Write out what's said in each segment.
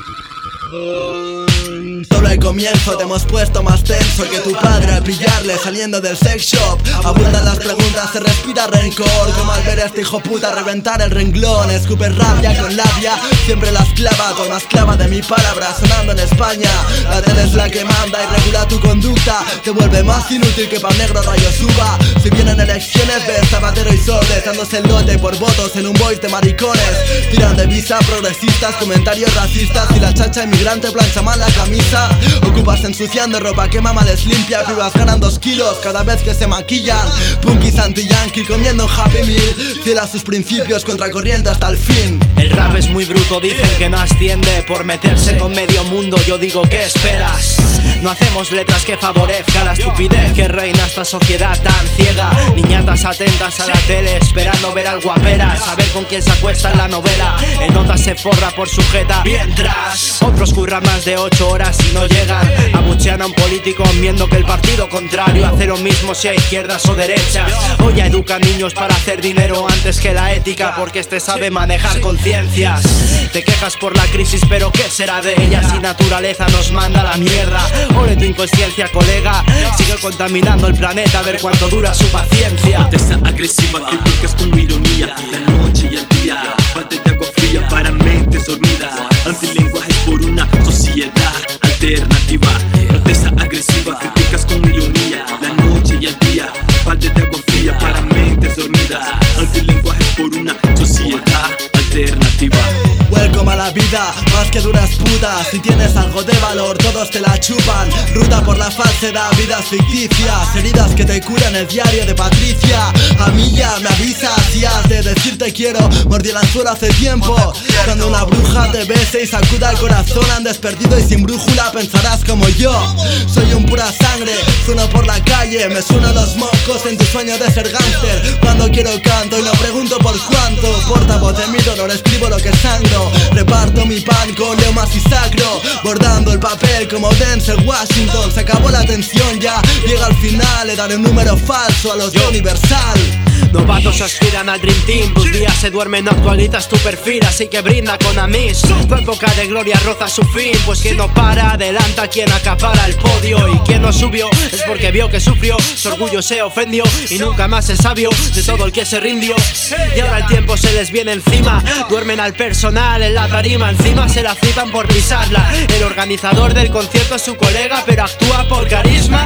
Solo el comienzo, te hemos puesto más tenso que tu padre al pillarle saliendo del sex shop. Abundan las preguntas, se respira rencor, como al ver a este hijo puta reventar el renglón. Escupe rabia con labia, siempre la esclava, toda esclava de mi palabra sonando en España. La tele es la que manda y regula tu conducta, te vuelve más inútil que pa' negro rayo suba. Si vienen elecciones ves Zapatero y Soldes dándose el lote por votos en un voice de maricones. Tiran de visa progresistas, comentarios racistas y la chacha inmigrante plancha mal la camisa. Ocupas ensuciando ropa que mamá les limpia. Pibas ganan 2 kilos cada vez que se maquillan. Punkis anti-yankee comiendo un Happy Meal, fiel a sus principios, contracorriente hasta el fin. El rap es muy bruto, dicen que no asciende por meterse con medio mundo. Yo digo, ¿qué esperas? No hacemos letras que favorezcan la estupidez que reina esta sociedad tan ciega. Niñatas atentas a la tele esperando ver al guapera, saber con quién se acuesta en la novela. En notas se forra por sujeta, mientras otros curran más de 8 horas y no llegan. Abuchean a un político viendo que el partido contrario hace lo mismo, sea izquierdas o derechas. Hoy ya educan niños para hacer dinero antes que la ética, porque este sabe manejar conciencias. Te quejas por la crisis, pero ¿qué será de ella si naturaleza nos manda a la mierda? Ole tu inconsciencia, colega, sigue contaminando el planeta, a ver cuánto dura su paciencia. Protesta agresiva, críticas con ironía, la noche y el día, falta de agua fría para mentes dormidas, antilenguajes por una sociedad alternativa. Protesta agresiva, críticas con ironía, la noche y el día, falta de agua fría para mentes dormidas, antilenguajes por una sociedad alternativa. Welcome a la vida, más que duras putas. Si tienes algo de valor, todos te la chupan. Ruta por la falsedad, vidas ficticias, heridas que te curan el diario de Patricia. A mí ya me avisas si has de decir te quiero. Mordí el anzuelo hace tiempo. Cuando una bruja te bese y sacuda el corazón, andes perdido y sin brújula, pensarás como yo. Soy un pura sangre, sueno por la calle, me suenan los mocos en tu sueño de ser gángster. Cuando quiero canto y no pregunto por cuánto. Portavoz de mi dolor, escribo lo que sangro. Reparto mi pan con leomas y sacro, bordando el papel como Denzel Washington. Se acabó la tensión ya, llega al final. Le daré un número falso a los de Universal. Novatos aspiran al Dream Team, tus días se duermen, no actualizas tu perfil, así que brinda con Amis. Tu época de gloria roza su fin, pues quien no para, adelanta quien acapara el podio. Y quien no subió es porque vio que sufrió, su orgullo se ofendió y nunca más es sabio de todo el que se rindió. Y ahora el tiempo se les viene encima, duermen al personal en la tarima, encima se la flipan por pisarla. El organizador del concierto es su colega, pero actúa por carisma.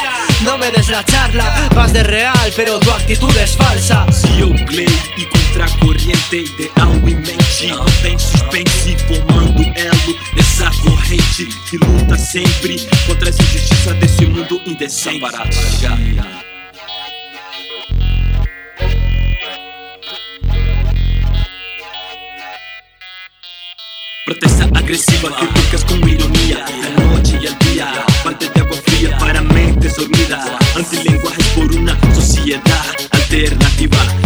No me des la charla, vas de real, pero tu actitud es falsa. Se eu play e contracorrente, ideal e mente, não tem suspense, formando elo nessa corrente que luta sempre contra as injustiças desse mundo indecente. Barato, tá ligado? Protesta agresiva, críticas con ironía, la noche y el día, falta de agua fría para mentes dormidas, antilenguajes por una sociedad alternativa.